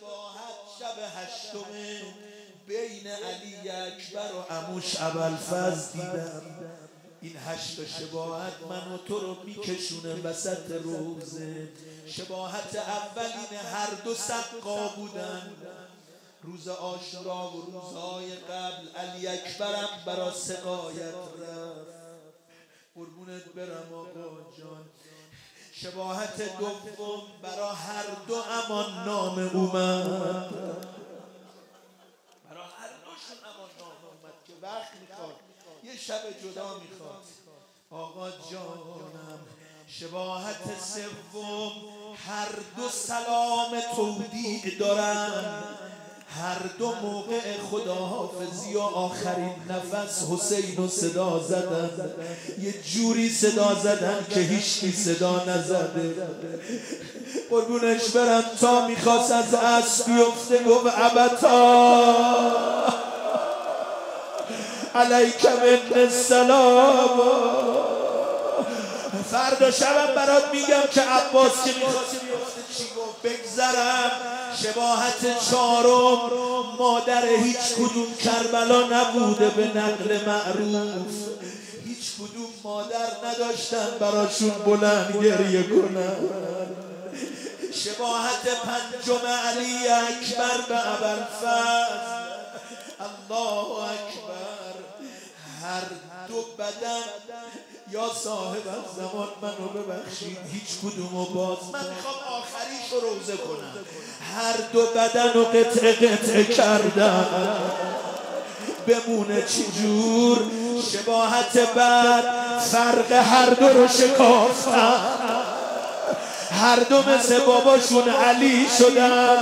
شباهت شب هشتمه بین علی اکبر و عموش ابوالفضل دیدم. این 8 شباهت من و تو رو میکشونه وسط روزه. شباهت اول اینه هر دو سقا بودن روز عاشورا و روزهای قبل. علی اکبرم برا سقایت رفت، قربونت برم آقا جان. شباهت دوم برا هر دو امان نام اومد، برا هر دوشون امان نام اومد که وقت میخواد یه شب جدا میخواد. آقا جانم شباهت سوم هر دو سلام تودیع دارن، هر دو موقع خداحافظی و آخرین نفس حسین رو صدا زدن. یه جوری صدا زدن که هیچکی صدا نزده. قربونش برم تا میخواست از اسب بیفته گفت ابتا علیک من السلام. فردا شبم برات میگم که عباس که میخواست بیفته چی گفت. بگذرم شباهت چهارم مادر هیچ کدوم کربلا نبوده به نقل معروف. هیچ کدوم مادر نداشتن براشون بلند گریه کنن. شباهت پنجم علی اکبر به ابوالفضل. الله اکبر. هر دو بدن یا صاحب زمان منو ببخشید هیچ کدومو باز من میخوام آخریشو روزه کنم. هر دو بدن رو قطعه قطعه کردن بمونه چجور. شباهت بعد فرق هر دو رو شکافتن، هر دو مثل باباشون علی شدن.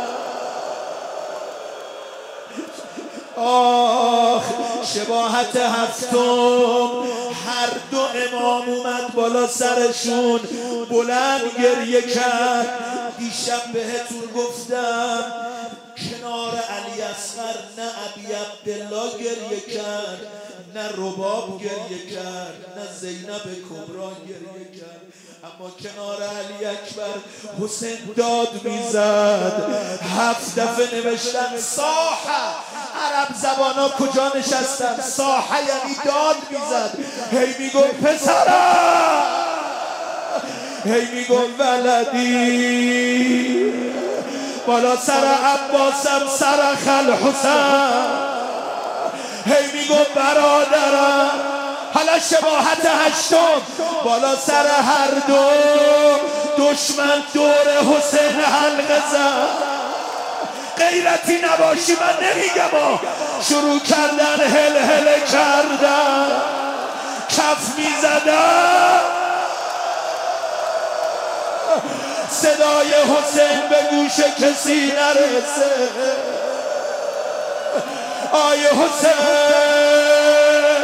آخ شباهت هفتم هر دو امام اومد بالا سرشون بلند گریه کرد. دیشب بهتون گفتم کنار علی اصغر نه ابی عبدالله گریه کرد، نه رباب گریه کرد، نه زینب کبرا گریه کرد، اما کنار علی اکبر حسین داد میزد. 7 دفعه نوشتن صاحه. عرب زبانا کجا نشستن؟ صاحه یعنی داد میزد. هی میگفت پسرم، هی میگفت ولدی. بالا سر عباسم سر خل حسین. هی میگفت برادرم. حالا شباهت هشتم بالا سر هر دو دشمن دور حسین حلقه زد. غیرتی نباشی من نمیگم. شروع کردن هل هل کردن، کف میزدن. صدای حسین به گوش کسی نرسه. آیه حسین،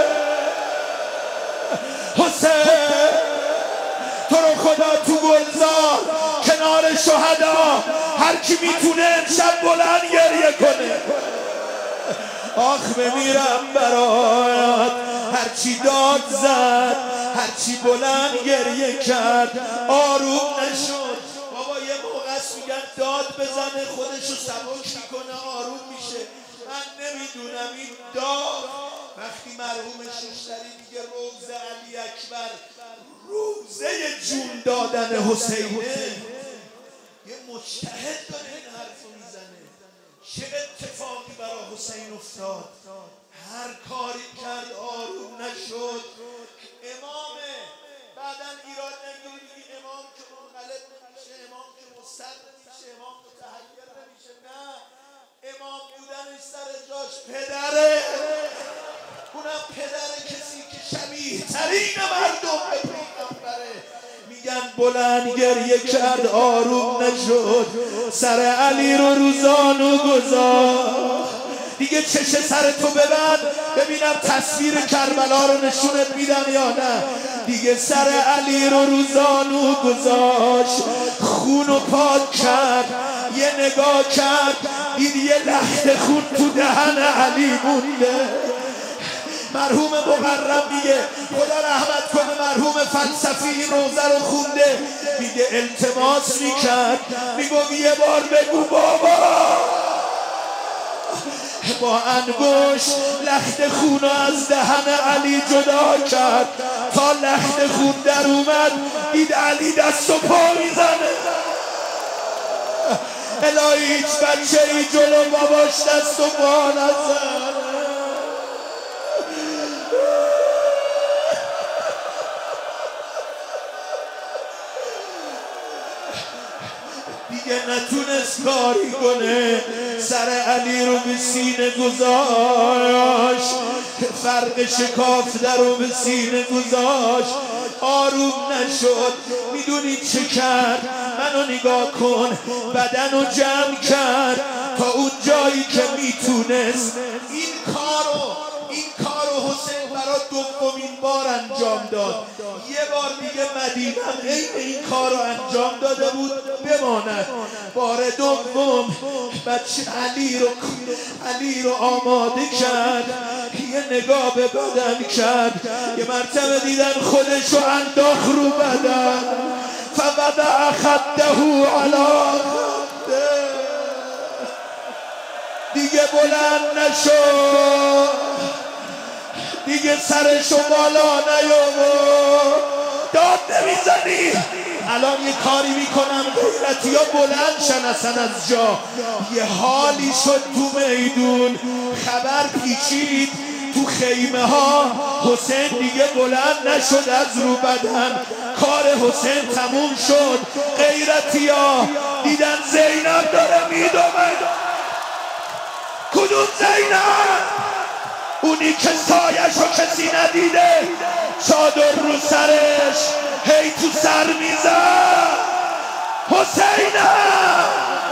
حسین تو رو خدا تو گلزار کنار شهدا هر کی میتونه امشب بلند گریه کنه. آخ بمیرم برات. هرچی داد زد، هرچی بلند گریه کرد آروم نشد. بابا یه موقع است میگن داد بزنه خودشو سبک میکنه آروم میشه. من نمیدونم این داد وقتی مرحوم ششتری میگه روزه علی اکبر روزه جون دادن حسینه، یه مجتهد داره این حرفو میزنه. چه اتفاقی برای حسین افتاد؟ هر کاری کرد آروم نشد. امامه بعدن ایراد نگیری امام که منقلب نمیشه، امام که مستر نمیشه، امام متحیر نمیشه. نه، امام بودنش سر جاش پدره. اونم پدر کسی که شبیه ترین مردم به پیغمبره. میگن بلند گریه کرد آروم نشد. سر علی رو روزانو گذاشت. دیگه چش سر تو ببند ببینم تصویر کربلا رو نشونت میدم یا نه. دیگه سر علی رو روزانو گذاشت، خونو پاک کرد، یه نگاه کرد دید یه لخت خون تو دهن علی مونده. مرحوم مقرم میگه خدا رحمت کنه مرحوم فلسفی این روزه رو خونده، میگه التماس میکرد میگو یه بار بگو بابا، با انگشت لخت خون از دهن علی جدا کرد تا لخت خون در اومد، دید علی دست و پا میزنه. الهی هیچ بچه ای جلو باباش دست و پا نزن. دیگه نتونست کاری کنه، سر علی رو به سینه گذاشت، فرق شکافته رو به سینه گذاشت، آروم نشد. میدونی چه کرد؟ منو نگاه کن، بدن رو جمع کرد تا اون جایی که میتونست این کارو حسین برای دومین بار انجام داد. یه بار دیگه مدینه این کارو انجام داده بود بماند. بار دوم بچه علی رو آماده کرد، یه نگاه به بدن کرد، یه مرتبه دیدن خودشو انداخت رو بدن، فوضع خده علی خده، دیگه بلند نشد، دیگه سرشو بالا نیاورد. داد نمیزنی؟ الان یه کاری میکنم غیرتی ها بلند شن اصلا از جا. یه حالی شد تو میدون، خبر پیچید تو خیمه ها، حسین دیگه بلند نشد از رو بدن، کار حسین تموم شد. غیرتی ها دیدن زینب داره میدومد. کدوم زینب؟ اونی که سایشو کسی ندیده، چادر رو سرش هی تو سر میزد. حسینم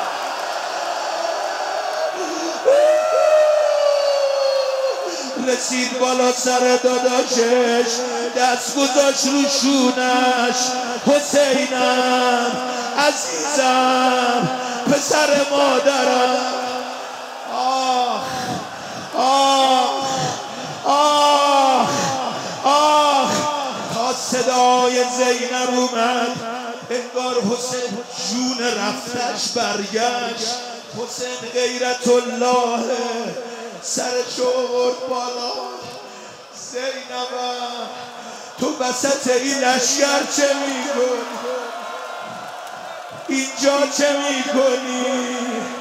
رسید بالا سر داداشش، دست گذاشت رو شونش. حسینم عزیزم پسر مادرم. آخ آخ آخ آخ، تا صدای زینب اومد انگار حسین جون رفتش برگشت. حسین غیرت الله سرشو آورد بالا. زینبم تو وسط این لشکر چه میکنی؟ اینجا چه میکنی؟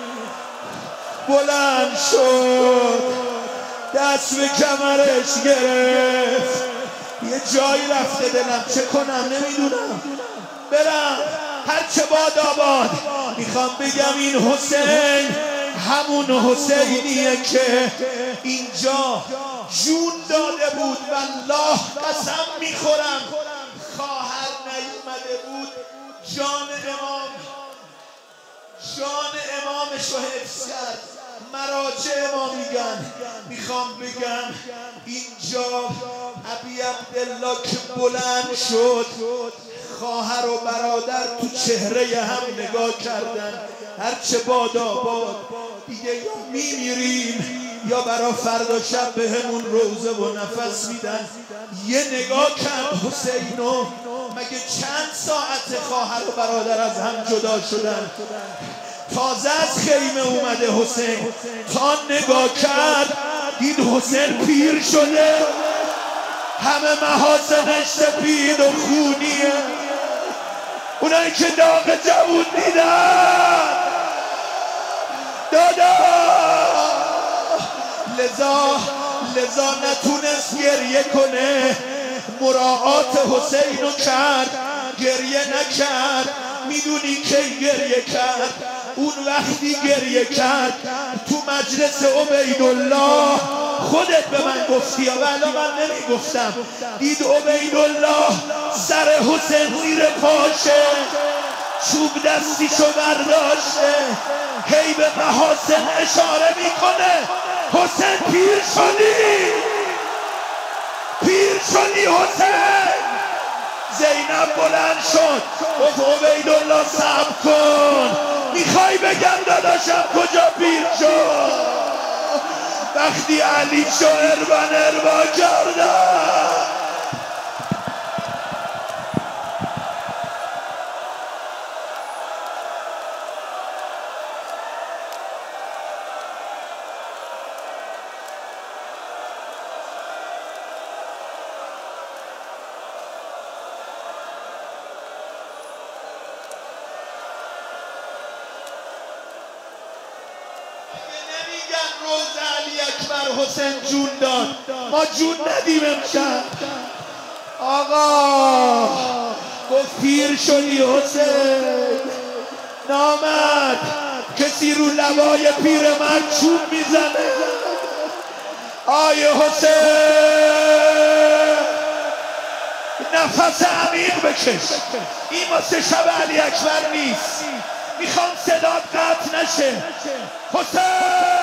بلند شد، دست به کمرش گرفت. یه جایی رفته دلم، چه کنم نمیدونم، برم هرچه باد آباد. میخوام بگم این حسین همون حسینیه که اینجا جون داده بود. والله قسم میخورم خواهر نیومده بود جان امامش رو حفظ کرد. مراجع ما میگن، میخوام بگم اینجا ابی عبدالله که بلند شد، خواهر و برادر تو چهره هم نگاه کردن. هرچه بادا باد دیگه یا میمیریم یا برا فردا شب به همون روزه و نفس میدن. یه نگاه کرد حسینو، مگه چند ساعت خواهر و برادر از هم جدا شدن؟ تازه از خیمه اومده حسین، تا نگاه کرد دید حسین پیر شده، همه محاسنش سپید و خونیه. اونایی که داغ جوون دیدن دادا، لذا نتونست گریه کنه. مراعات حسین رو کرد، گریه نکرد. میدونی که گریه کرد؟ اون وقتی گریه کرد تو مجلس عبیدالله. خودت به من گفتی ولی من نمیگفتم. دید عبیدالله سر حسین زیر پاشه، چوب دستیشو برداشته، هی به محاسن اشاره میکنه. حسین پیر شدی حسین. زینب بلند شد گفت عبیدالله صبر کن، میخوای بگم داداشم کجا پیر شد؟ وقتی علی شاعر و اروا کردن. روز علی اکبر حسین جون داد، ما جون ندیم امشب. آقا گفت پیر شدی حسین، نامد کسی رو لبای پیرمرد چوب میزنه. آیه حسین نفس عمیق بکش، این واسه شب علی اکبر نیست، میخوام صدات قطع نشه. حسین